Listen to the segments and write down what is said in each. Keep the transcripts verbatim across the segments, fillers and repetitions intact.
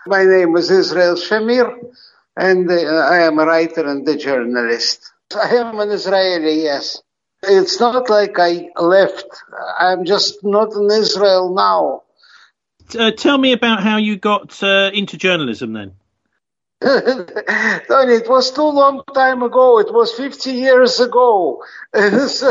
My name is Israel Shamir, and uh, I am a writer and a journalist. I am an Israeli, yes. It's not like I left. I'm just not in Israel now. Uh, tell me about how you got uh, into journalism then. Tony, it was too long time ago. It was fifty years ago. So,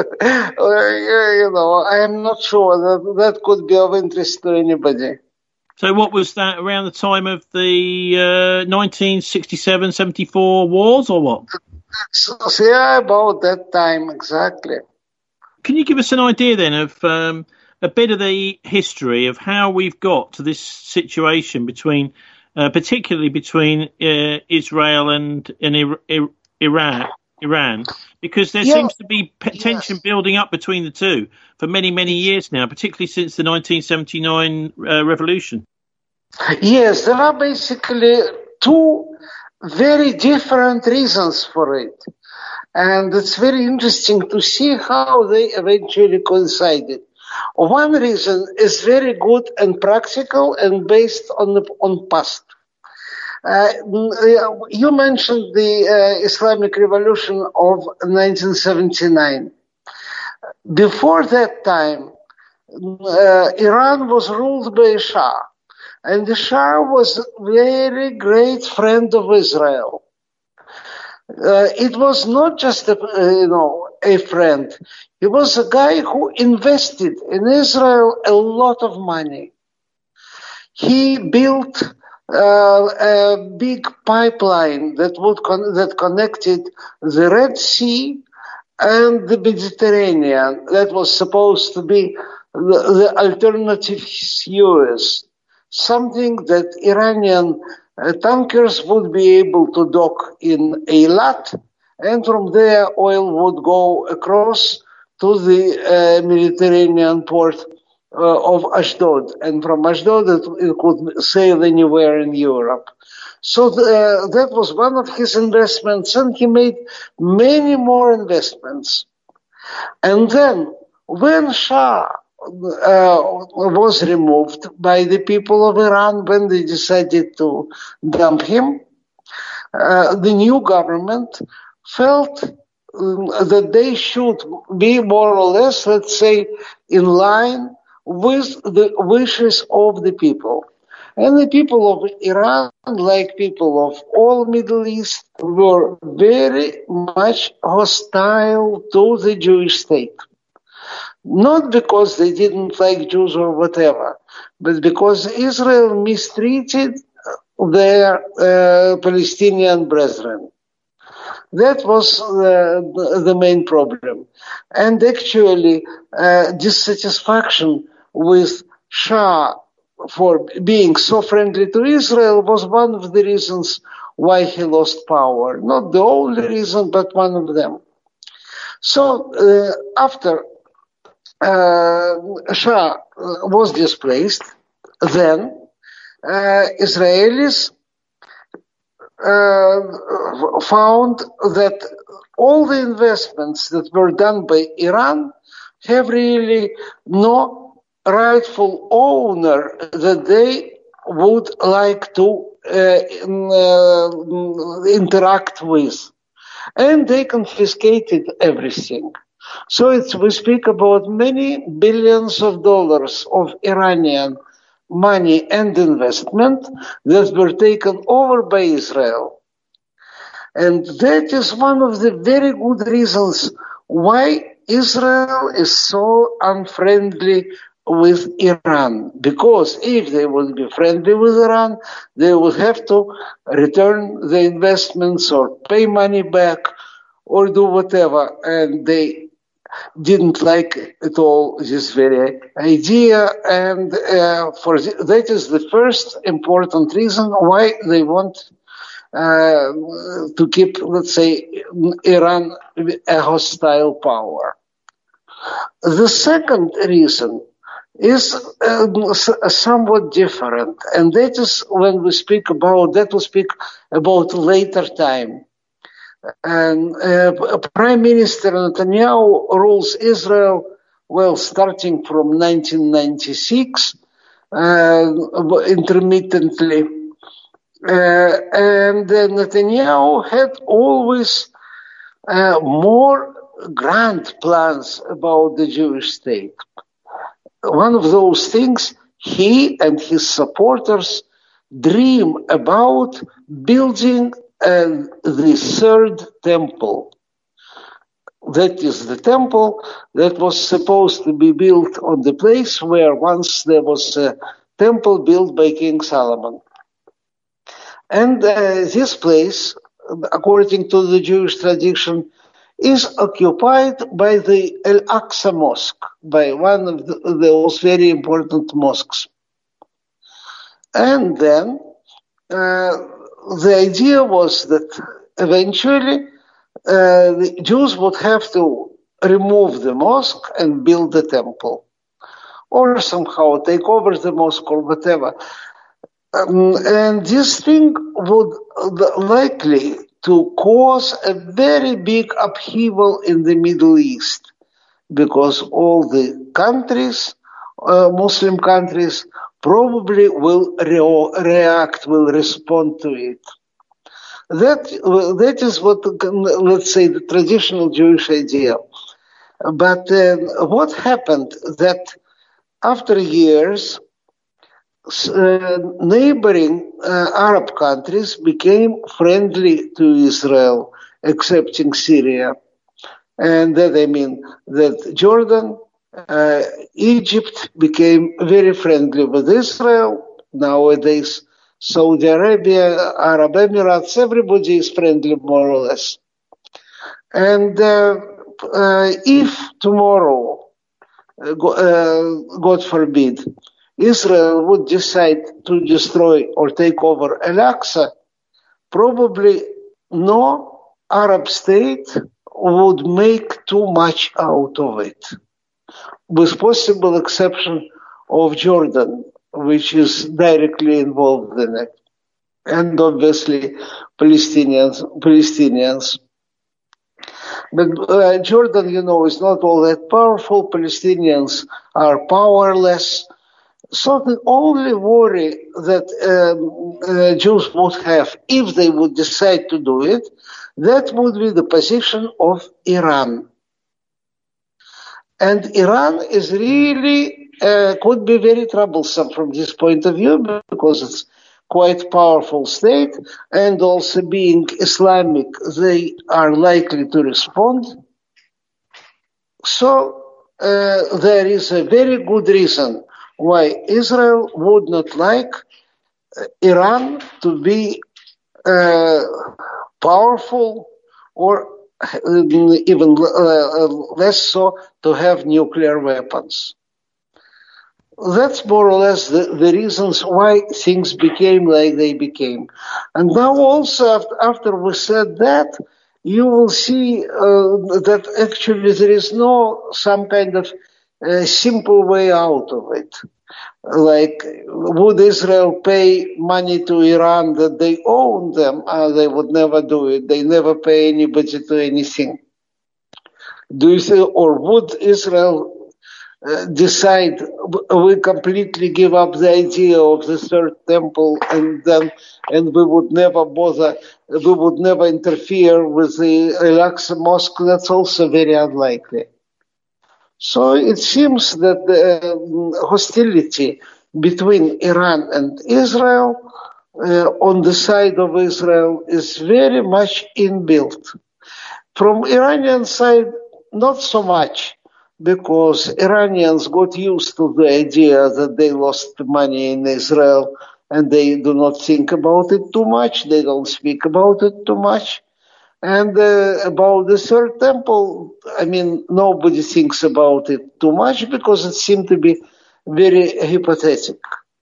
you know, I am not sure that that could be of interest to anybody. So what was that, around the time of the uh, nineteen sixty-seven seventy-four wars, or what? So, yeah, about that time, exactly. Can you give us an idea then of um, a bit of the history of how we've got to this situation between, uh, particularly between uh, Israel and, and Ir- Iran, Iran, because there yeah. seems to be tension yes. building up between the two for many, many years now, particularly since the nineteen seventy-nine uh, revolution. Yes, there are basically two very different reasons for it. And it's very interesting to see how they eventually coincided. One reason is very good and practical and based on the, on past. Uh, you mentioned the uh, Islamic Revolution of nineteen seventy-nine. Before that time, uh, Iran was ruled by a Shah, and the Shah was a very great friend of Israel. Uh, it was not just a, uh, you know, a friend. He was a guy who invested in Israel a lot of money. He built uh, a big pipeline that would con- that connected the Red Sea and the Mediterranean. That was supposed to be the, the alternative Suez, something that Iranian uh, tankers would be able to dock in Eilat, and from there oil would go across to the uh, Mediterranean port uh, of Ashdod, and from Ashdod it, it could sail anywhere in Europe. So the, uh, that was one of his investments, and he made many more investments. And then when Shah uh, was removed by the people of Iran, when they decided to dump him, uh, the new government felt um, that they should be more or less, let's say, in line with the wishes of the people. And the people of Iran, like people of all Middle East, were very much hostile to the Jewish state. Not because they didn't like Jews or whatever, but because Israel mistreated their uh, Palestinian brethren. That was uh, the main problem. And actually, uh, dissatisfaction with Shah for being so friendly to Israel was one of the reasons why he lost power. Not the only reason, but one of them. So uh, after uh, Shah was displaced, then uh, Israelis uh, found that all the investments that were done by Iran have really no rightful owner that they would like to uh, uh, interact with. And they confiscated everything. So it's, we speak about many billions of dollars of Iranian money and investment that were taken over by Israel. And that is one of the very good reasons why Israel is so unfriendly with Iran, because if they would be friendly with Iran, they would have to return the investments or pay money back or do whatever. And they didn't like at all this very idea. And uh, for the, that is the first important reason why they want uh, to keep, let's say, Iran a hostile power. The second reason is uh, somewhat different, and that is when we speak about, that we speak about later time. And uh, Prime Minister Netanyahu rules Israel, well, starting from nineteen ninety-six, uh, intermittently, Uh, and uh, Netanyahu had always uh, more grand plans about the Jewish state. One of those things, he and his supporters dream about building uh, the third temple. That is the temple that was supposed to be built on the place where once there was a temple built by King Solomon. And uh, this place, according to the Jewish tradition, is occupied by the Al-Aqsa Mosque, by one of the, those very important mosques. And then uh, the idea was that eventually uh, the Jews would have to remove the mosque and build the temple, or somehow take over the mosque or whatever. Um, and this thing would likely to cause a very big upheaval in the Middle East, because all the countries, uh, Muslim countries, probably will re- react, will respond to it. That, that is what, let's say, the traditional Jewish idea. But uh, what happened that after years, Uh, neighboring uh, Arab countries became friendly to Israel, excepting Syria. And that I mean that Jordan, uh, Egypt became very friendly with Israel. Nowadays, Saudi Arabia, Arab Emirates, everybody is friendly more or less. And uh, uh, if tomorrow, uh, God forbid, Israel would decide to destroy or take over Al-Aqsa, probably no Arab state would make too much out of it, with possible exception of Jordan, which is directly involved in it, and obviously Palestinians. Palestinians. But uh, Jordan, you know, is not all that powerful. Palestinians are powerless. So the only worry that um, uh, Jews would have, if they would decide to do it, that would be the position of Iran. And Iran is really, uh, could be very troublesome from this point of view, because it's quite powerful state, and also being Islamic, they are likely to respond. So uh, there is a very good reason why Israel would not like Iran to be uh, powerful, or even uh, less so, to have nuclear weapons. That's more or less the, the reasons why things became like they became. And now also, after we said that, you will see uh, that actually there is no some kind of a simple way out of it. Like, would Israel pay money to Iran that they own them? Uh, they would never do it. They never pay anybody to anything. Do you think, or would Israel uh, decide we completely give up the idea of the third temple, and then and we would never bother, we would never interfere with the Al-Aqsa Mosque? That's also very unlikely. So it seems that the uh, hostility between Iran and Israel, uh, on the side of Israel, is very much inbuilt. From Iranian side, not so much, because Iranians got used to the idea that they lost money in Israel, and they do not think about it too much. They don't speak about it too much. And uh, about the third temple, I mean, nobody thinks about it too much because it seemed to be very hypothetical.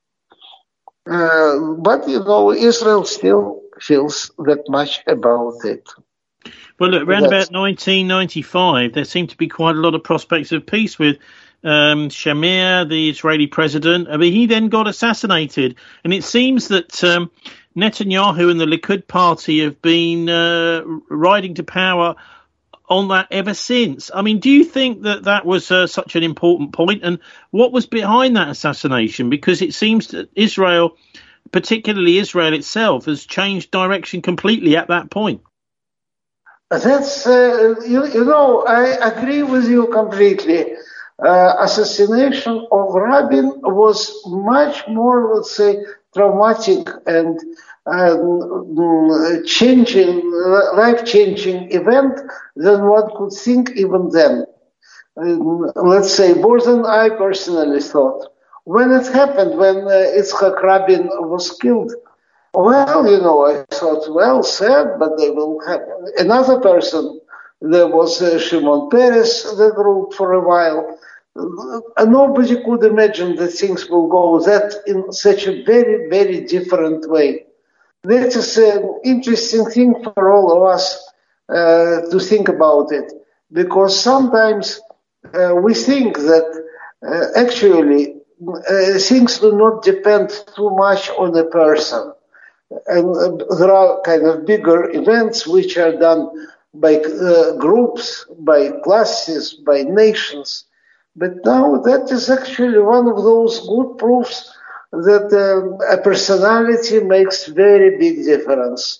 Uh, but, you know, Israel still feels that much about it. Well, look, around That's... about nineteen ninety-five, there seemed to be quite a lot of prospects of peace with um, Shamir, the Israeli president. I mean, he then got assassinated. And it seems that um, Netanyahu and the Likud party have been uh, riding to power on that ever since. I mean, do you think that that was uh, such an important point? And what was behind that assassination? Because it seems that Israel particularly Israel itself, has changed direction completely at that point. That's, uh, you, you know, I agree with you completely. Uh, assassination of Rabin was much more, let's say, traumatic and um, changing, life-changing event than one could think even then. Um, let's say, more than I personally thought. When it happened, when uh, Yitzhak Rabin was killed, well, you know, I thought, well, sad, but they will have another person. There was uh, Shimon Peres that ruled for a while. Uh, nobody could imagine that things will go that in such a very, very different way. That is an interesting thing for all of us uh, to think about it, because sometimes uh, we think that uh, actually uh, things do not depend too much on a person. And uh, there are kind of bigger events which are done by uh, groups, by classes, by nations. But now that is actually one of those good proofs that uh, a personality makes very big difference.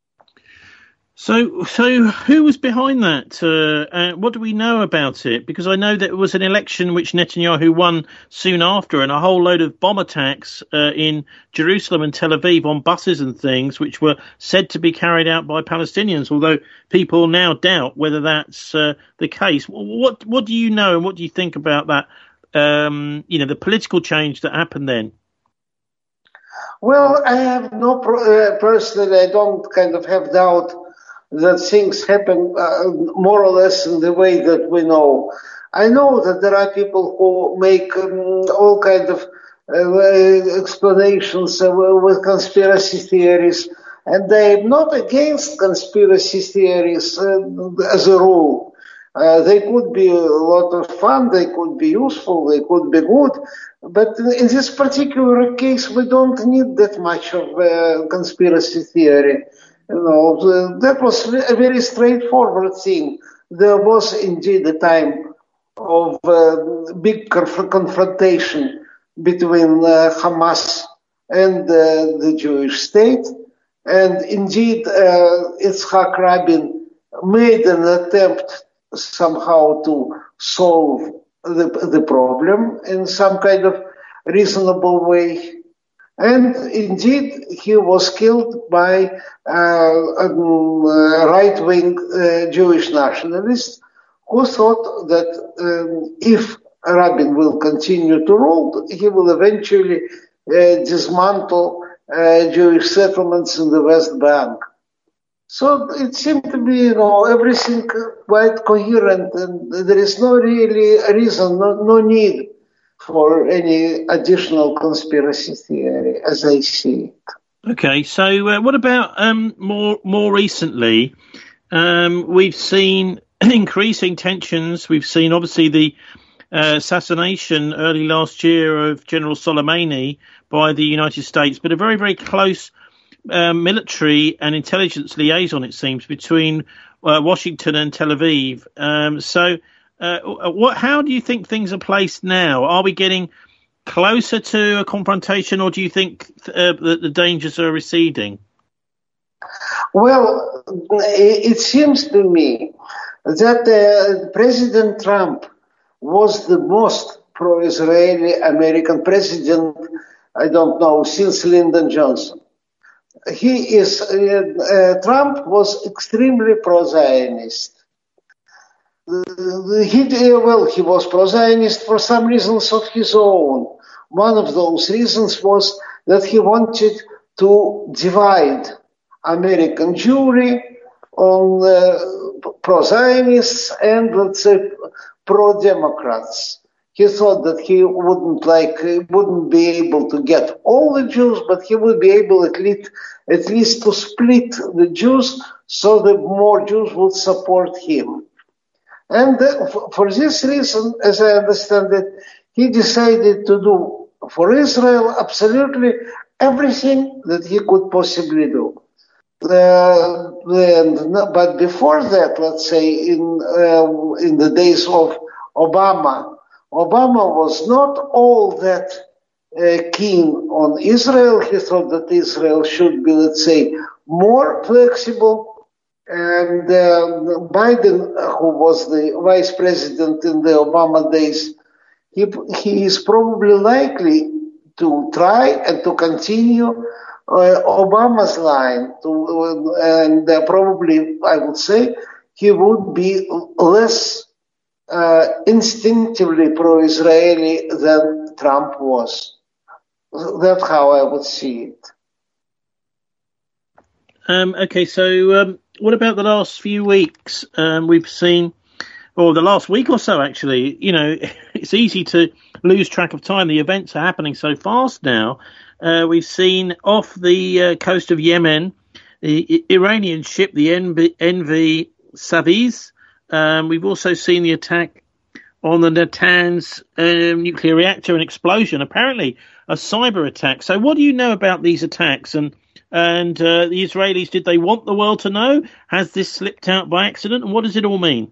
So, so who was behind that? Uh, uh, what do we know about it? Because I know that it was an election which Netanyahu won soon after, and a whole load of bomb attacks uh, in Jerusalem and Tel Aviv on buses and things, which were said to be carried out by Palestinians. Although people now doubt whether that's uh, the case. What what do you know, and what do you think about that? Um, you know, the political change that happened then. Well, I have no uh, personally. I don't kind of have doubt that things happen uh, more or less in the way that we know. I know that there are people who make um, all kinds of uh, explanations uh, with conspiracy theories, and they're not against conspiracy theories uh, as a rule. Uh, they could be a lot of fun, they could be useful, they could be good, but in this particular case, we don't need that much of uh, conspiracy theory. You know, that was a very straightforward thing. There was indeed a time of uh, big conf- confrontation between uh, Hamas and uh, the Jewish state. And indeed, uh, Yitzhak Rabin made an attempt somehow to solve the, the problem in some kind of reasonable way. And indeed, he was killed by uh, a right-wing uh, Jewish nationalist who thought that um, if Rabin will continue to rule, he will eventually uh, dismantle uh, Jewish settlements in the West Bank. So it seemed to be, you know, everything quite coherent, and there is no really reason, no, no need for any additional conspiracy theory, as I see it. Okay, so uh, what about um, more more recently? Um, we've seen increasing tensions. We've seen, obviously, the uh, assassination early last year of General Soleimani by the United States, but a very, very close uh, military and intelligence liaison, it seems, between uh, Washington and Tel Aviv. Um, so uh, what? How do you think things are placed now? Are we getting closer to a confrontation, or do you think uh, that the dangers are receding? Well, it seems to me that uh, President Trump was the most pro-Israeli American president, I don't know, since Lyndon Johnson. He is, uh, uh, Trump was extremely pro-Zionist. Uh, he, well, he was pro-Zionist for some reasons of his own. One of those reasons was that he wanted to divide American Jewry on uh, pro-Zionists and, let's say, pro-Democrats. He thought that he wouldn't like, wouldn't be able to get all the Jews, but he would be able at least, at least to split the Jews so that more Jews would support him. And uh, for, for this reason, as I understand it, he decided to do for Israel absolutely everything that he could possibly do. Uh, and, but before that, let's say in uh, in the days of Obama, Obama was not all that uh, keen on Israel. He thought that Israel should be, let's say, more flexible. And uh, Biden, who was the vice president in the Obama days, he, he is probably likely to try and to continue uh, Obama's line. To, uh, and uh, probably, I would say, he would be less uh, instinctively pro-Israeli than Trump was. That's how I would see it. Um, okay, so um, what about the last few weeks? Um, we've seen, or the last week or so, actually, you know, it's easy to lose track of time. The events are happening so fast now. Uh, we've seen off the uh, coast of Yemen, the Iranian ship, the N V Saviz. Um, we've also seen the attack on the Natanz um, nuclear reactor, an explosion, apparently a cyber attack. So what do you know about these attacks? And and uh, the Israelis, did they want the world to know? Has this slipped out by accident? And what does it all mean?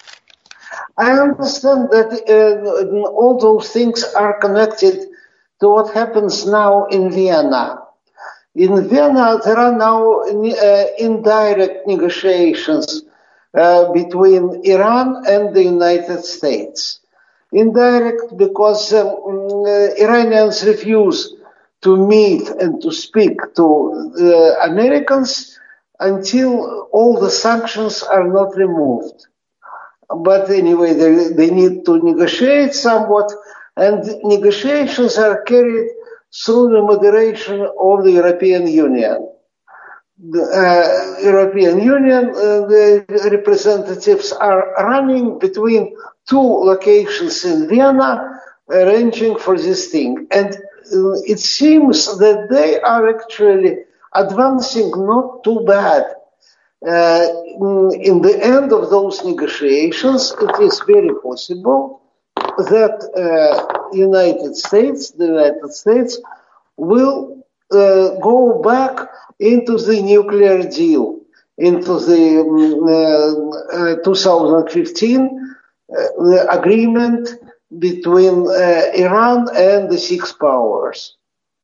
I understand that uh, all those things are connected to what happens now in Vienna. In Vienna, there are now uh, indirect negotiations uh, between Iran and the United States. Indirect because um, uh, Iranians refuse to meet and to speak to uh, Americans until all the sanctions are not removed. But anyway, they, they need to negotiate somewhat, and negotiations are carried through the moderation of the European Union. The uh, European Union, uh, the representatives are running between two locations in Vienna, arranging for this thing. And uh, it seems that they are actually advancing not too bad. Uh, in the end of those negotiations, it is very possible that uh, United States, the United States, will uh, go back into the nuclear deal, into the um, uh, uh, two thousand fifteen uh, agreement between uh, Iran and the six powers.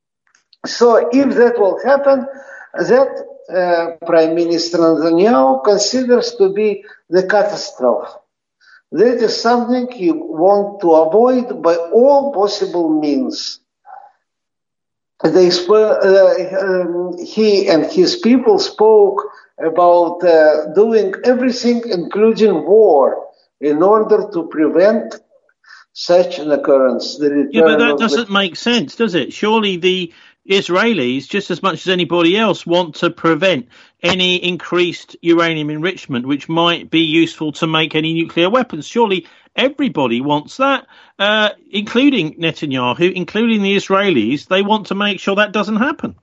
So if that will happen, that uh, Prime Minister Netanyahu considers to be the catastrophe. That is something he wants to avoid by all possible means. They sp- uh, um, he and his people spoke about uh, doing everything, including war, in order to prevent such an occurrence. The yeah, but that doesn't the- make sense, does it? Surely the Israelis, just as much as anybody else, want to prevent any increased uranium enrichment, which might be useful to make any nuclear weapons. Surely everybody wants that, uh, including Netanyahu, including the Israelis. They want to make sure that doesn't happen.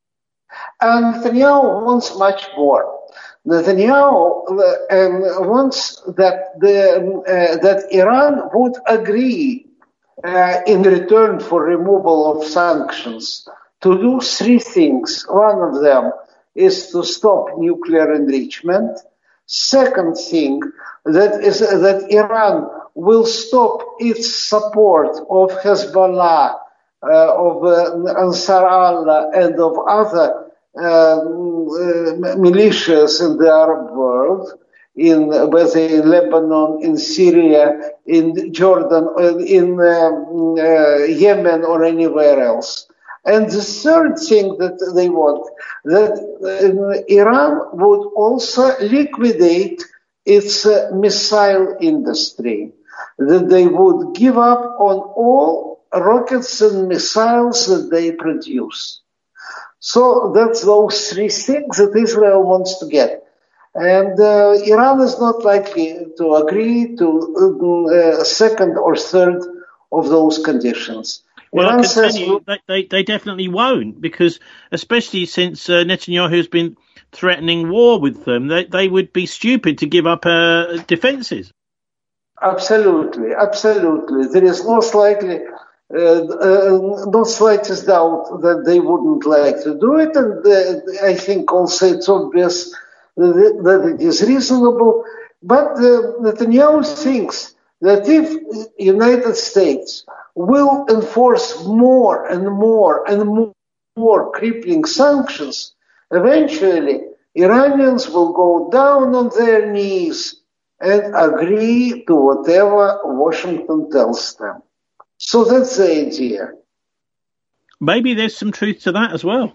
And Netanyahu wants much more. Netanyahu um, wants that the uh, that Iran would agree uh, in return for removal of sanctions to do three things. One of them is to stop nuclear enrichment. Second thing, that is that Iran will stop its support of Hezbollah, uh, of uh, Ansar Allah, and of other uh, uh, militias in the Arab world, in whether in Lebanon, in Syria, in Jordan, in um, uh, Yemen, or anywhere else. And the third thing that they want, that uh, Iran would also liquidate its uh, missile industry, that they would give up on all rockets and missiles that they produce. So that's those three things that Israel wants to get. And uh, Iran is not likely to agree to uh, second or third of those conditions. Well, Iran I can tell says, you they, they, they definitely won't, because especially since uh, Netanyahu has been threatening war with them, they, they would be stupid to give up uh, defences. Absolutely, absolutely. There is no slightly, uh, uh, no slightest doubt that they wouldn't like to do it, and uh, I think also it's obvious that, that it is reasonable. But uh, Netanyahu thinks that if United States will enforce more and more and more, more crippling sanctions, eventually Iranians will go down on their knees and agree to whatever Washington tells them. So that's the idea. Maybe there's some truth to that as well.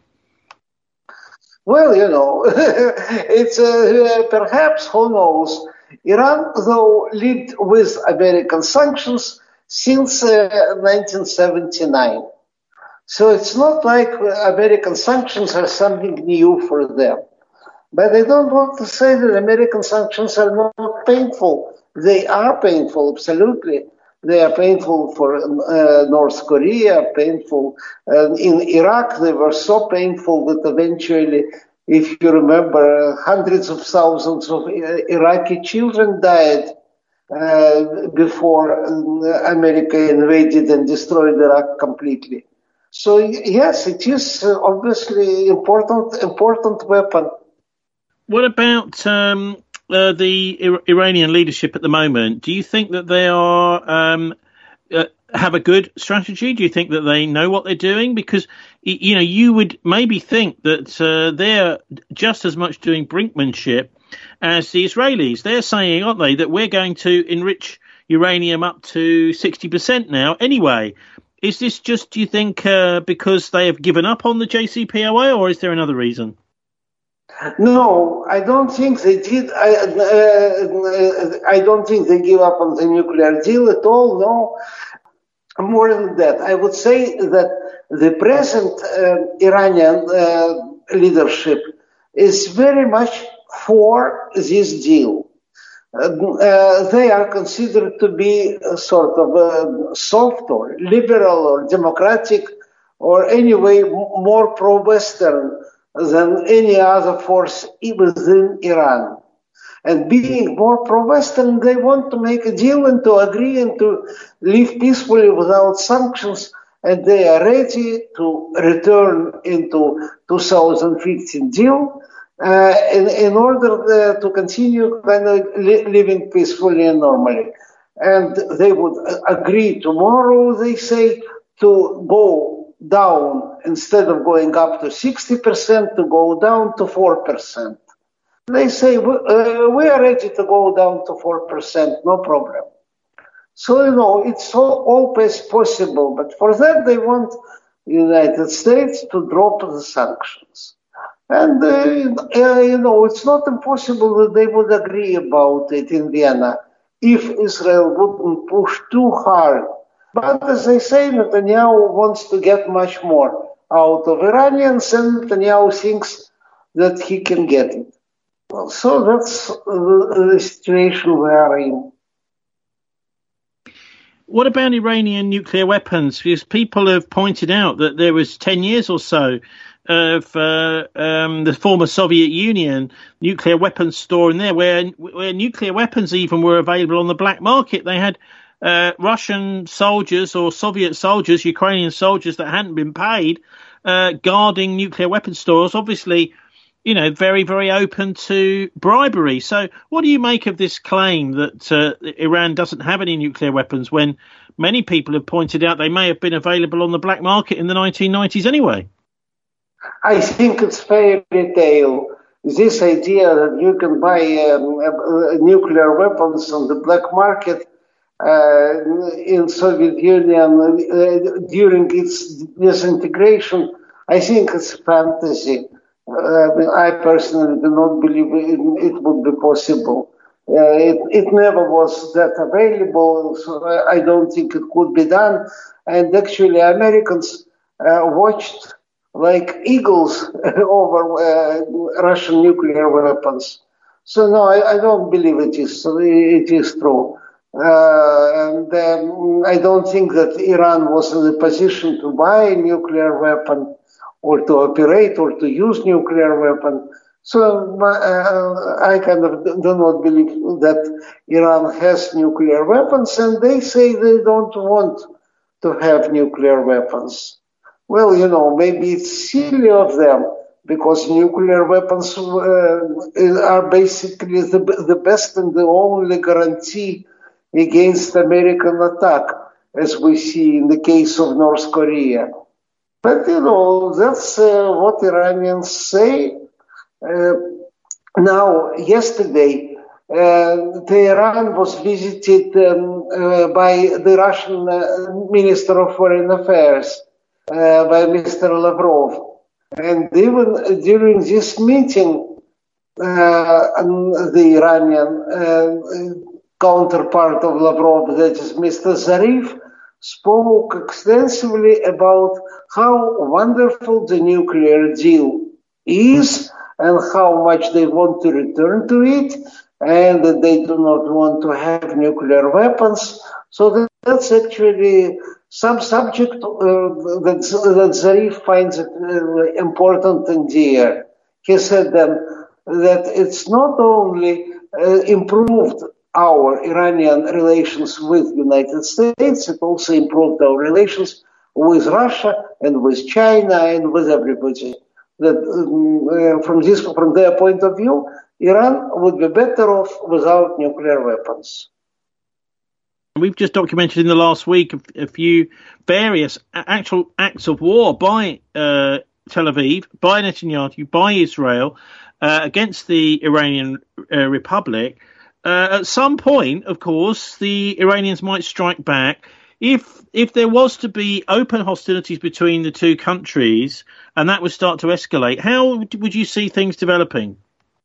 Well, you know, it's uh, perhaps, who knows. Iran, though, lived with American sanctions since uh, nineteen seventy-nine. So it's not like American sanctions are something new for them. But I don't want to say that American sanctions are not painful. They are painful, absolutely. They are painful for uh, North Korea, painful. Uh, in Iraq, they were so painful that eventually, if you remember, hundreds of thousands of Iraqi children died uh, before America invaded and destroyed Iraq completely. So yes, it is obviously important, important weapon. What about um, uh, the Ir- Iranian leadership at the moment? Do you think that they are um, uh, have a good strategy? Do you think that they know what they're doing? Because you know, you would maybe think that uh, they're just as much doing brinkmanship as the Israelis. They're saying, aren't they, that we're going to enrich uranium up to sixty percent now anyway. Is this just, do you think, uh, because they have given up on the J C P O A, or is there another reason? No, I don't think they did. I, uh, I don't think they give up on the nuclear deal at all, no. More than that, I would say that the present uh, Iranian uh, leadership is very much for this deal. Uh, uh, they are considered to be a sort of uh, soft or liberal or democratic or anyway more pro-Western than any other force within Iran. And being more pro-Western, they want to make a deal and to agree and to live peacefully without sanctions, and they are ready to return into two thousand fifteen deal uh, in, in order uh, to continue kind of li- living peacefully and normally. And they would agree tomorrow, they say, to go down, instead of going up to sixty percent, to go down to four percent. They say, uh, we are ready to go down to four percent, no problem. So, you know, it's all, always possible, but for that they want the United States to drop the sanctions. And, uh, uh, you know, it's not impossible that they would agree about it in Vienna if Israel wouldn't push too hard. But as I say, Netanyahu wants to get much more out of Iranians, and Netanyahu thinks that he can get it. Well, so that's the, the situation we are in. What about Iranian nuclear weapons? Because people have pointed out that there was ten years or so of uh, um, the former Soviet Union nuclear weapons store in there, where where nuclear weapons even were available on the black market. They had uh, Russian soldiers or Soviet soldiers, Ukrainian soldiers that hadn't been paid, uh, guarding nuclear weapon stores. Obviously, you know, very, very open to bribery. So what do you make of this claim that uh, Iran doesn't have any nuclear weapons when many people have pointed out they may have been available on the black market in the nineteen nineties anyway? I think it's fairy tale. This idea that you can buy um, uh, nuclear weapons on the black market uh, in Soviet Union uh, during its disintegration, I think it's fantasy. Uh, I personally do not believe it, it would be possible. Uh, it, it never was that available, so I don't think it could be done. And actually, Americans uh, watched like eagles over uh, Russian nuclear weapons. So no, I, I don't believe it is. It is true. Uh, and um, I don't think that Iran was in a position to buy a nuclear weapon, or to operate, or to use nuclear weapon. So uh, I kind of do not believe that Iran has nuclear weapons, and they say they don't want to have nuclear weapons. Well, you know, maybe it's silly of them, because nuclear weapons uh, are basically the, the best and the only guarantee against American attack. as we see in the case of North Korea. But, you know, that's uh, what Iranians say. Uh, now, yesterday, uh, Tehran was visited um, uh, by the Russian uh, Minister of Foreign Affairs, uh, by Mister Lavrov. And even during this meeting, uh, the Iranian uh, counterpart of Lavrov, that is Mister Zarif, spoke extensively about how wonderful the nuclear deal is and how much they want to return to it, and that they do not want to have nuclear weapons. So that, that's actually some subject uh, that, that Zarif finds it, uh, important and dear. He said then that it's not only uh, improved our Iranian relations with the United States, it also improved our relations with Russia and with China and with everybody. That um, uh, from this, from their point of view, Iran would be better off without nuclear weapons. We've just documented in the last week a, a few various actual acts of war by uh, Tel Aviv, by Netanyahu, by Israel uh, against the Iranian uh, Republic. Uh, at some point, of course, the Iranians might strike back. If if there was to be open hostilities between the two countries and that would start to escalate, how would you see things developing?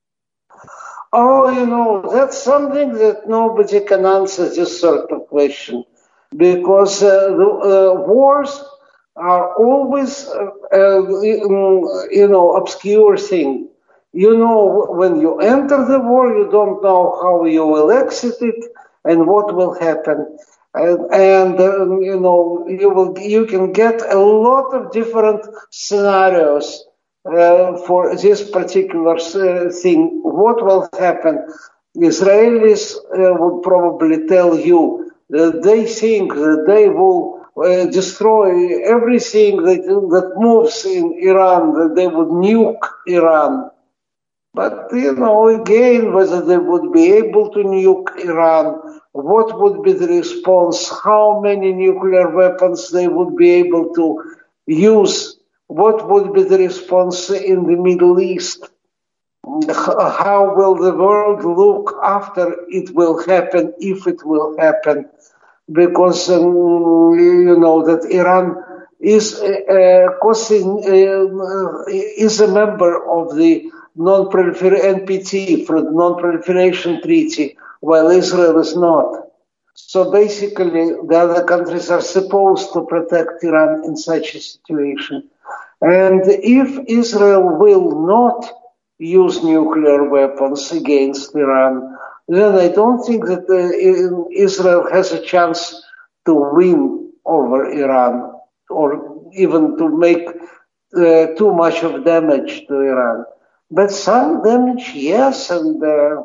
Oh, you know, that's something that nobody can answer this sort of question, because uh, the uh, wars are always, uh, uh, you know, obscure thing. You know, when you enter the war, you don't know how you will exit it and what will happen. And, and um, you know, you will, you can get a lot of different scenarios uh, for this particular uh, thing. What will happen? Israelis uh, would probably tell you that they think that they will uh, destroy everything that, that moves in Iran, that they would nuke Iran. But, you know, again, whether they would be able to nuke Iran, what would be the response, how many nuclear weapons they would be able to use, what would be the response in the Middle East, how will the world look after it will happen, if it will happen, because, um, you know, that Iran is, uh, causing, uh, is a member of the non-prolifer- N P T, for the Non-Proliferation Treaty, while Israel is not. So basically, the other countries are supposed to protect Iran in such a situation. And if Israel will not use nuclear weapons against Iran, then I don't think that uh, Israel has a chance to win over Iran, or even to make uh, too much of damage to Iran. But some damage, yes, and uh,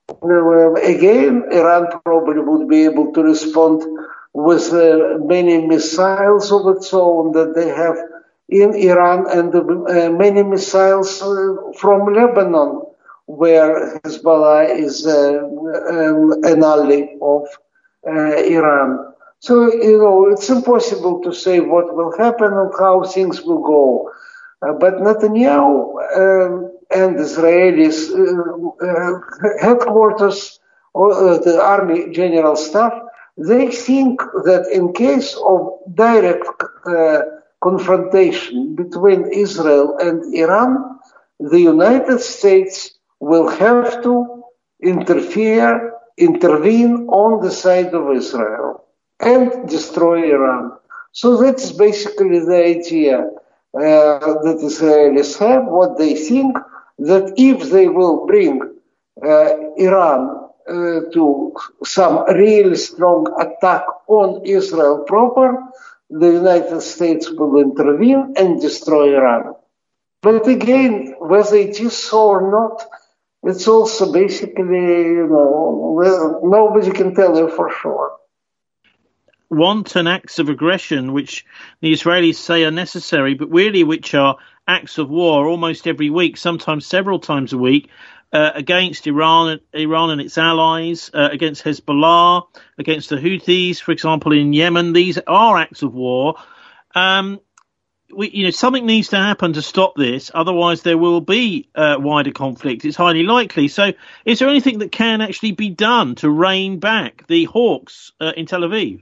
again, Iran probably would be able to respond with uh, many missiles of its own that they have in Iran, and uh, many missiles uh, from Lebanon, where Hezbollah is uh, um, an ally of uh, Iran. So, you know, it's impossible to say what will happen and how things will go. Uh, but Netanyahu um, and Israelis uh, uh, headquarters, or uh, the army general staff, they think that in case of direct uh, confrontation between Israel and Iran, the United States will have to interfere, intervene on the side of Israel and destroy Iran. So that's basically the idea uh, that Israelis have, what they think, that if they will bring uh, Iran uh, to some really strong attack on Israel proper, the United States will intervene and destroy Iran. But again, whether it is so or not, it's also basically, you know, nobody can tell you for sure. wanton acts of aggression, which the Israelis say are necessary, but really which are acts of war almost every week, sometimes several times a week, uh, against Iran, Iran and its allies, uh, against Hezbollah, against the Houthis, for example, in Yemen. These are acts of war. Um, we, you know, something needs to happen to stop this. Otherwise, there will be uh, wider conflict. It's highly likely. So, is there anything that can actually be done to rein back the hawks uh, in Tel Aviv?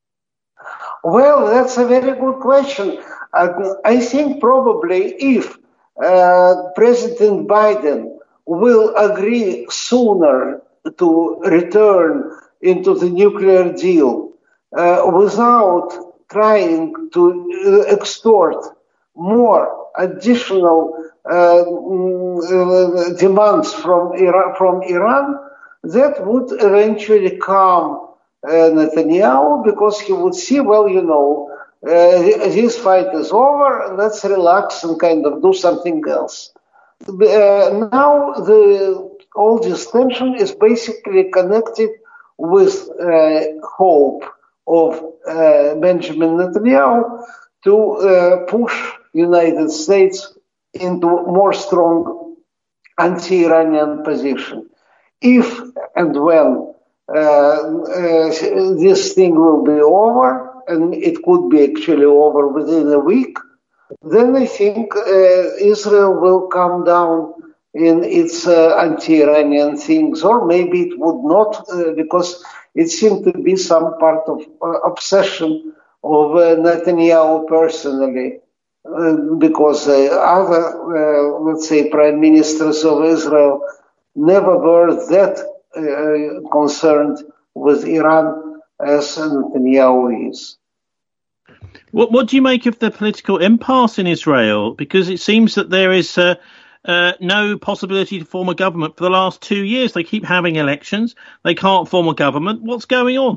Well, that's a very good question. Uh, I think probably if uh, President Biden will agree sooner to return into the nuclear deal uh, without trying to extort more additional uh, demands from Iran, from Iran, that would eventually calm uh, Netanyahu, because he would see, well, you know, uh, this fight is over, let's relax and kind of do something else. Uh, now the all this tension is basically connected with uh, hope of uh, Benjamin Netanyahu to uh, push United States into more strong anti-Iranian position. If and when uh, uh, this thing will be over, and it could be actually over within a week, then I think uh, Israel will come down in its uh, anti-Iranian things, or maybe it would not, uh, because it seemed to be some part of uh, obsession of uh, Netanyahu personally, uh, because uh, other, uh, let's say, prime ministers of Israel never were that uh, concerned with Iran as Netanyahu is. What, what do you make of the political impasse in Israel? Because it seems that there is uh, uh, no possibility to form a government for the last two years. They keep having elections. They can't form a government. What's going on?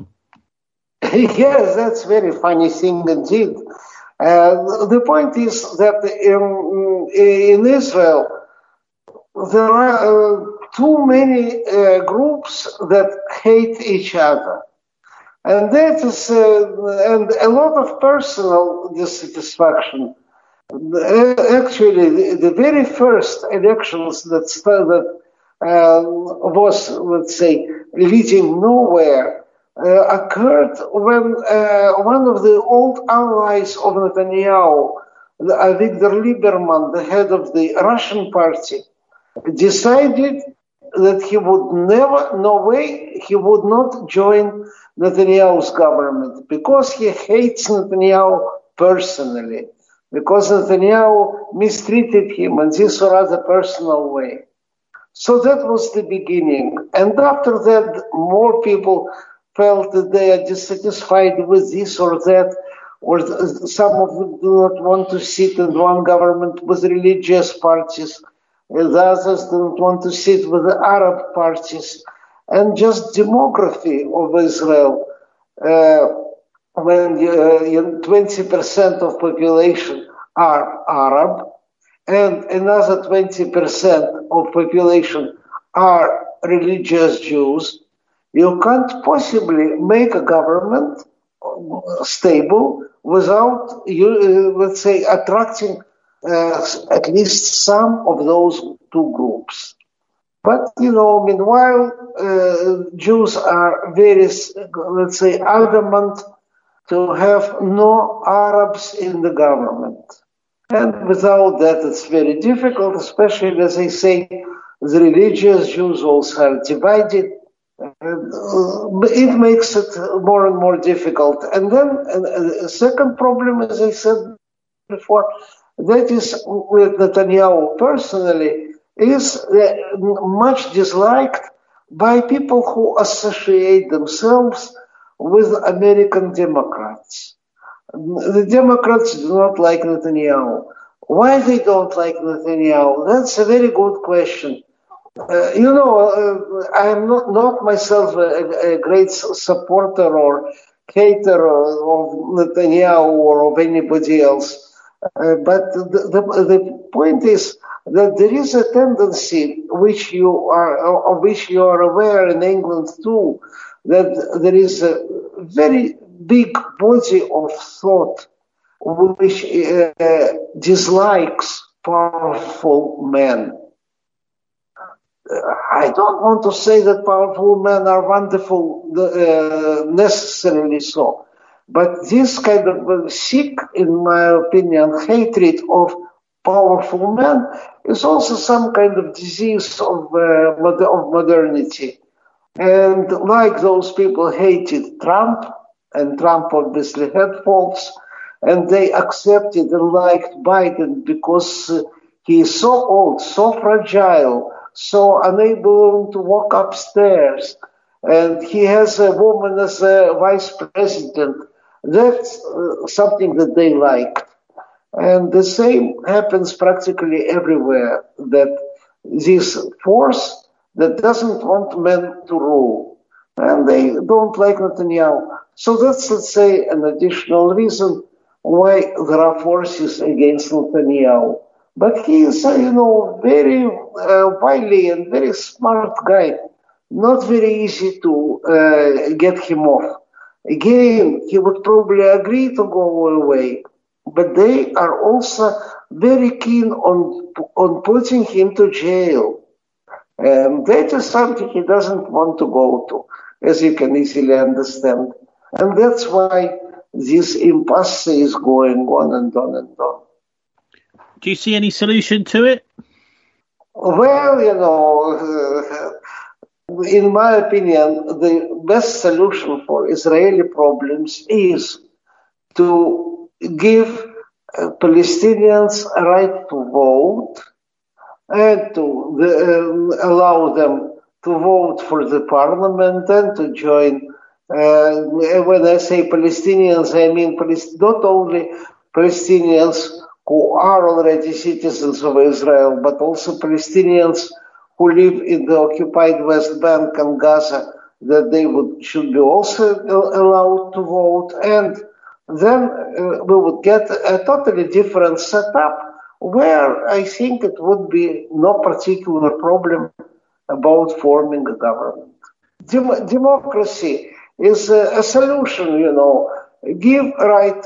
Yes, that's a very funny thing indeed. Uh, the point is that in, in Israel, there are uh, too many uh, groups that hate each other. And that is, uh, and a lot of personal dissatisfaction. Actually, the, the very first elections that started, uh, was, let's say, leading nowhere, uh, occurred when uh, one of the old allies of Netanyahu, Avigdor Lieberman, the head of the Russian party, decided that he would never, no way, he would not join Netanyahu's government, because he hates Netanyahu personally, because Netanyahu mistreated him in this or other personal way. So that was the beginning. And after that, more people felt that they are dissatisfied with this or that, or some of them do not want to sit in one government with religious parties, and the others don't want to sit with the Arab parties. And just demography of Israel, uh, when uh, twenty percent of population are Arab, and another twenty percent of population are religious Jews, you can't possibly make a government stable without, you, uh, let's say, attracting uh, at least some of those two groups. But, you know, meanwhile, uh, Jews are very, let's say, adamant to have no Arabs in the government. And without that, it's very difficult, especially, as I say, the religious Jews also are divided. Uh, it makes it more and more difficult. And then uh, a second problem, as I said before, that is with Netanyahu personally, is uh, much disliked by people who associate themselves with American Democrats. The Democrats do not like Netanyahu. Why they don't like Netanyahu? That's a very good question. Uh, you know, uh, I am not, not myself a, a great supporter or hater of Netanyahu or of anybody else. Uh, but the, the, the point is that there is a tendency, which you are, of which you are aware in England too, that there is a very big body of thought which uh, dislikes powerful men. I don't want to say that powerful men are wonderful, uh, necessarily so, but this kind of sick, in my opinion, hatred of powerful men is also some kind of disease of, uh, of modernity. And like those people hated Trump, and Trump obviously had faults, and they accepted and liked Biden because uh, he is so old, so fragile, so unable to walk upstairs, and he has a woman as a vice president. That's uh, something that they liked. And the same happens practically everywhere, that this force that doesn't want men to rule, and they don't like Netanyahu. So that's, let's say, an additional reason why there are forces against Netanyahu. But he is, uh, you know, very uh, wily and very smart guy. Not very easy to uh, get him off. Again, he would probably agree to go away, but they are also very keen on on putting him to jail. And that is something he doesn't want to go to, as you can easily understand. And that's why this impasse is going on and on and on. Do you see any solution to it? Well, you know, uh, in my opinion, the best solution for Israeli problems is to give uh, Palestinians a right to vote and to the, um, allow them to vote for the parliament and to join. Uh, when I say Palestinians, I mean Palest- not only Palestinians who are already citizens of Israel, but also Palestinians who live in the occupied West Bank and Gaza, that they would should be also allowed to vote. And then uh, we would get a totally different setup where I think it would be no particular problem about forming a government. Dem- democracy is a, a solution, you know, give right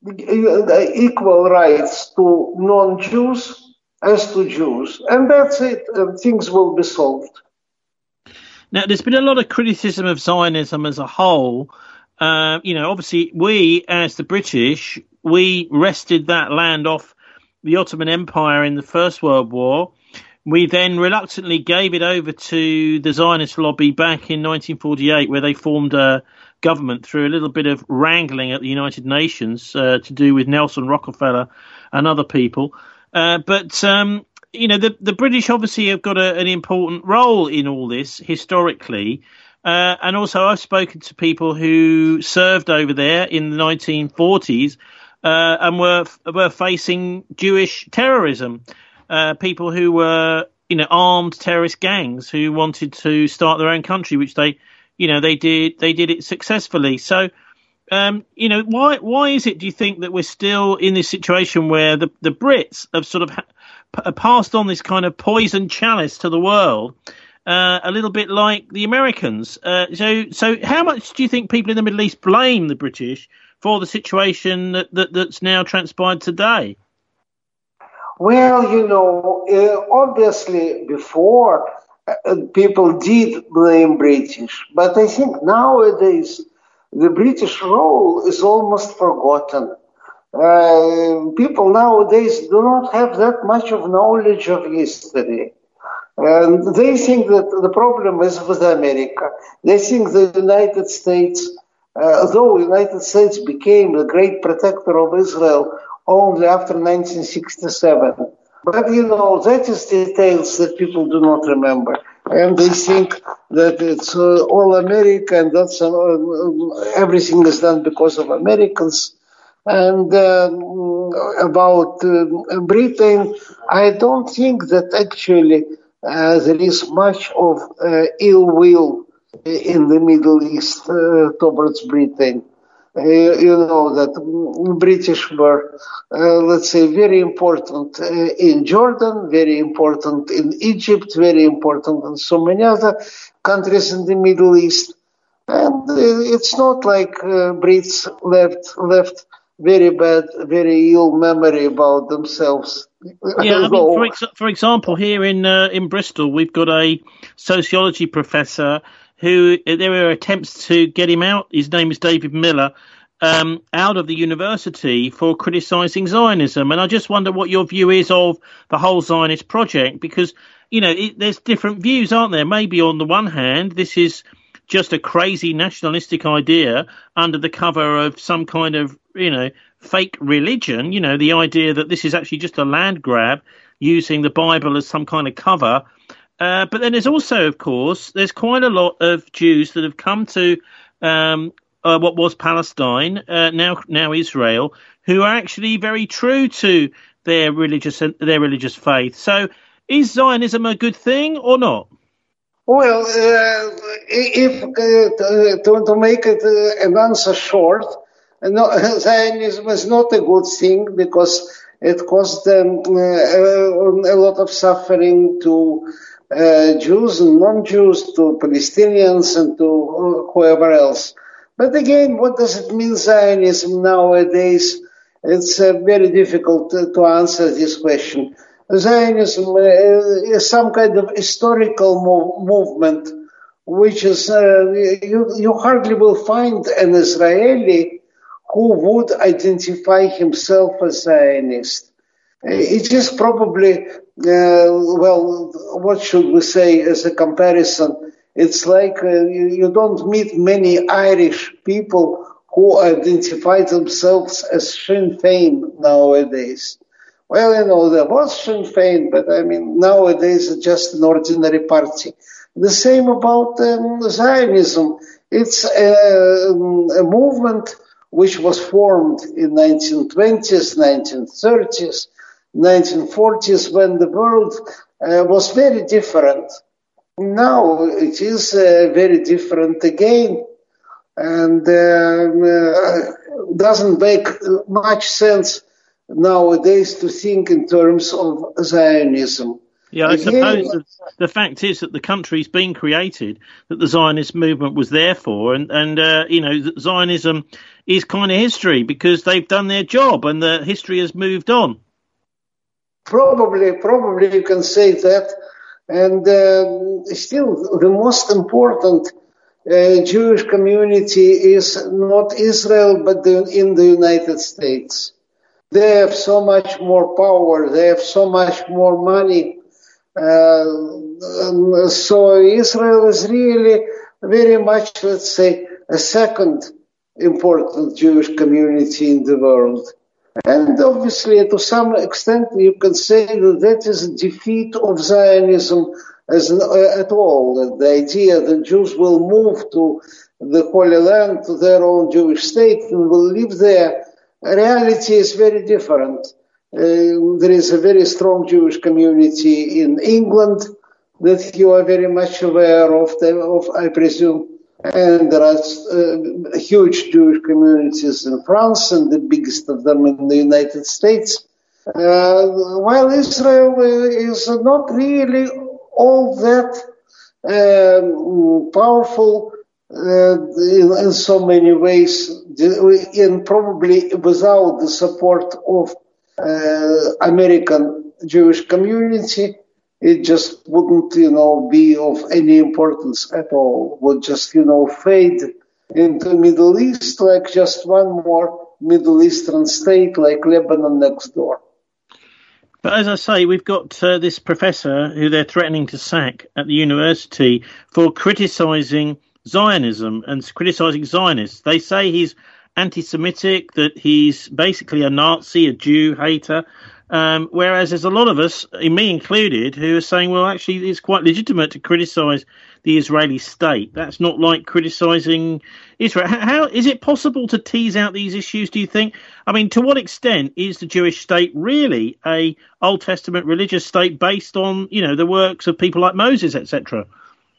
equal rights to non-Jews as to Jews, and that's it, and things will be solved. Now, there's been a lot of criticism of Zionism as a whole. Uh, you know, obviously, we, as the British, we wrested that land off the Ottoman Empire in the First World War. We then reluctantly gave it over to the Zionist lobby back in nineteen forty-eight, where they formed a government through a little bit of wrangling at the United Nations uh, to do with Nelson Rockefeller and other people. Uh, but, um, you know, the, the British obviously have got a, an important role in all this historically. Uh, and also I've spoken to people who served over there in the nineteen forties uh, and were were facing Jewish terrorism. Uh, people who were, you know, armed terrorist gangs who wanted to start their own country, which they, you know, they did. They did it successfully. So, um, you know, why why is it, do you think, that we're still in this situation where the, the Brits have sort of ha- p- passed on this kind of poison chalice to the world, uh, a little bit like the Americans? Uh, so, so how much do you think people in the Middle East blame the British for the situation that, that that's now transpired today? Well, you know, uh, obviously before uh, people did blame British, but I think nowadays the British role is almost forgotten. Uh, people nowadays do not have that much of knowledge of history. And they think that the problem is with America. They think the United States, uh, though the United States became the great protector of Israel only after nineteen sixty-seven. But, you know, that is details that people do not remember. And they think that it's uh, all America and that's uh, everything is done because of Americans. And um, about uh, Britain, I don't think that actually uh, there is much of uh, ill will in the Middle East uh, towards Britain. Uh, you know that British were, uh, let's say, very important uh, in Jordan, very important in Egypt, very important in so many other countries in the Middle East. And uh, it's not like uh, Brits left left very bad, very ill memory about themselves. Yeah, I mean, for No. ex- for example, here in uh, in Bristol, we've got a sociology professor who there were attempts to get him out. His name is David Miller, um, out of the university for criticising Zionism. And I just wonder what your view is of the whole Zionist project, because you know it, there's different views, aren't there? Maybe on the one hand, this is just a crazy nationalistic idea under the cover of some kind of, you know, fake religion, you know, the idea that this is actually just a land grab using the Bible as some kind of cover. Uh, but then there's also, of course, there's quite a lot of Jews that have come to um, uh, what was Palestine, uh, now now Israel, who are actually very true to their religious their religious faith. So is Zionism a good thing or not? Well, uh, if uh, to, to make it uh, an answer short, no, Zionism is not a good thing because it caused them uh, a lot of suffering to uh, Jews and non-Jews, to Palestinians and to whoever else. But again, what does it mean, Zionism nowadays? It's uh, very difficult to, to answer this question. Zionism uh, is some kind of historical mov- movement, which is, uh, you, you hardly will find an Israeli who would identify himself as Zionist. It is probably, uh, well, what should we say as a comparison? It's like uh, you, you don't meet many Irish people who identify themselves as Sinn Féin nowadays. Well, you know, there was Sinn Féin, but I mean, nowadays it's just an ordinary party. The same about um, Zionism. It's a, a movement which was formed in nineteen twenties, nineteen thirties, nineteen forties, when the world uh, was very different. Now it is uh, very different again, and um, uh, doesn't make much sense nowadays to think in terms of Zionism. Yeah, I Again, suppose the, the fact is that the country's been created that the Zionist movement was there for, and, and uh, you know, Zionism is kind of history because they've done their job and the history has moved on. Probably, probably you can say that. And uh, still, the most important uh, Jewish community is not Israel, but the, in the United States. They have so much more power. They have so much more money. Uh, so Israel is really very much, let's say, a second important Jewish community in the world. And obviously, to some extent, you can say that that is a defeat of Zionism as an, uh, at all. The idea that Jews will move to the Holy Land, to their own Jewish state, and will live there. Reality is very different. Uh, there is a very strong Jewish community in England that you are very much aware of, the, of I presume. And there are uh, huge Jewish communities in France, and the biggest of them in the United States. Uh, while Israel is not really all that um, powerful uh, in, in so many ways, and probably without the support of uh, American Jewish community, it just wouldn't, you know, be of any importance at all. Would just, you know, fade into Middle East like just one more Middle Eastern state like Lebanon next door. But as I say, we've got uh, this professor who they're threatening to sack at the university for criticising Zionism and criticising Zionists. They say he's anti-Semitic, that he's basically a Nazi, a Jew hater. Um, whereas there's a lot of us, me included, who are saying, well, actually, it's quite legitimate to criticise the Israeli state. That's not like criticising Israel. How, how is it possible to tease out these issues, do you think? I mean, to what extent is the Jewish state really a Old Testament religious state based on, you know, the works of people like Moses, et cetera?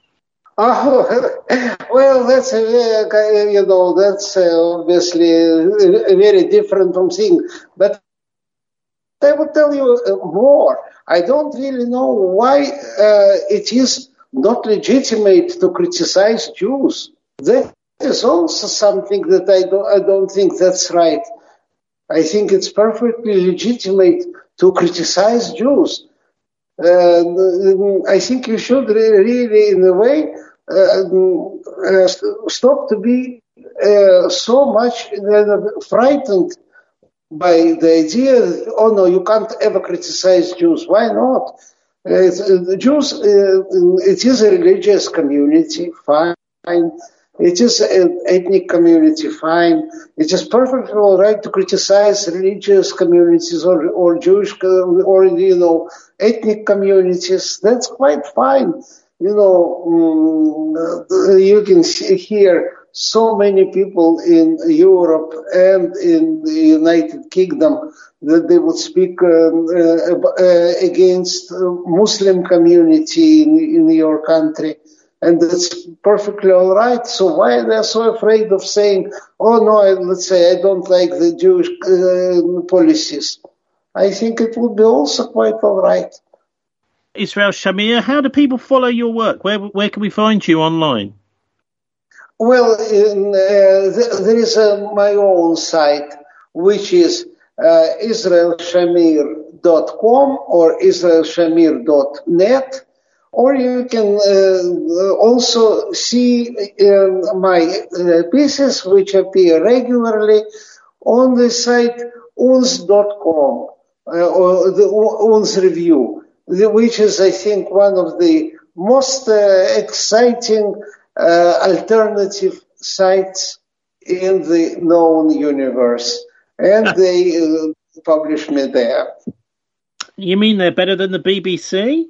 Oh, well, that's, uh, you know, that's uh, obviously uh, very different from thing. But I will tell you more. I don't really know why uh, it is not legitimate to criticize Jews. That is also something that I don't, I don't think that's right. I think it's perfectly legitimate to criticize Jews. Uh, I think you should really, in a way, uh, uh, stop to be uh, so much uh, frightened by the idea that, oh no, you can't ever criticize Jews. Why not? Uh, the Jews, uh, it is a religious community, fine. It is an ethnic community, fine. It is perfectly all right to criticize religious communities or, or Jewish or, you know, ethnic communities. That's quite fine. You know, um, you can see here so many people in Europe and in the United Kingdom that they would speak um, uh, uh, against Muslim community in, in your country. And that's perfectly all right. So why are they so afraid of saying, oh, no, I, let's say I don't like the Jewish uh, policies? I think it would be also quite all right. Israel Shamir, how do people follow your work? Where where can we find you online? Well, in, uh, th- there is uh, my own site, which is uh, israel shamir dot com or israel shamir dot net. Or you can uh, also see uh, my uh, pieces, which appear regularly on the site U N S dot com, uh, or the U N S Review, which is, I think, one of the most uh, exciting uh, alternative sites in the known universe. And they uh, publish me there. You mean they're better than the B B C?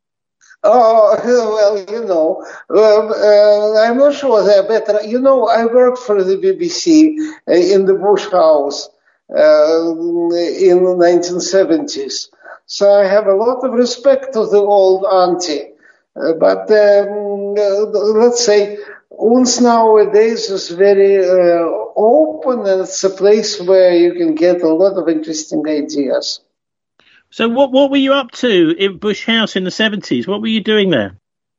Oh, well, you know, um, uh, I'm not sure they're better. You know, I worked for the B B C uh, in the Bush House uh, in the nineteen seventies. So I have a lot of respect to the old auntie. Uh, but um, uh, let's say U N S nowadays is very uh, open, and it's a place where you can get a lot of interesting ideas. So what what were you up to in Bush House in the seventies? What were you doing there?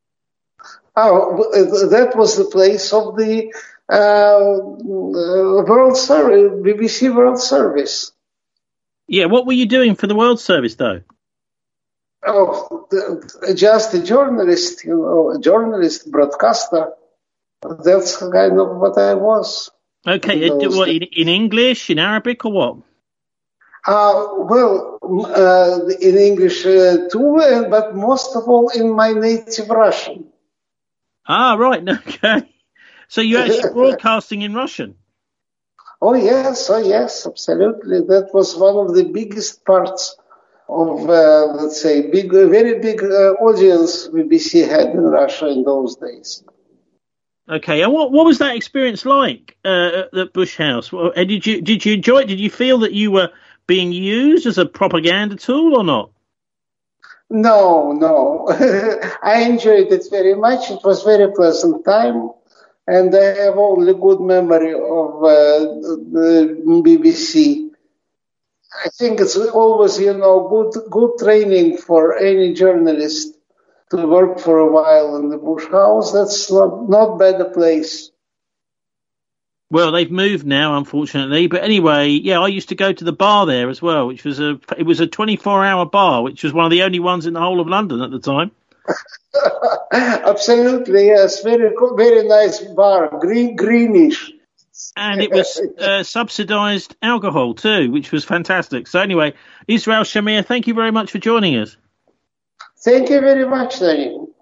Oh, that was the place of the uh, World Service, B B C World Service. Yeah, what were you doing for the World Service, though? Oh, just a journalist, you know, a journalist, broadcaster. That's kind of what I was. Okay, in, what, in, in English, in Arabic, or what? Uh, well, uh, in English uh, too, but most of all in my native Russian. Ah, right, okay. So you're actually broadcasting in Russian? Oh, yes, oh, yes, absolutely. That was one of the biggest parts of, uh, let's say, big, very big uh, audience B B C had in Russia in those days. Okay, and what what was that experience like uh, at Bush House? Did you did you enjoy it? Did you feel that you were being used as a propaganda tool or not? No, no. I enjoyed it very much. It was a very pleasant time, and I have only good memory of uh, the B B C. I think it's always, you know, good good training for any journalist to work for a while in the Bush House. That's not not bad a place. Well, they've moved now, unfortunately. But anyway, yeah, I used to go to the bar there as well, which was a it was a twenty-four hour bar, which was one of the only ones in the whole of London at the time. Absolutely, yes, very very nice bar, green greenish, and it was uh, subsidised alcohol too, which was fantastic. So anyway, Israel Shamir, thank you very much for joining us. Thank you very much, Danny.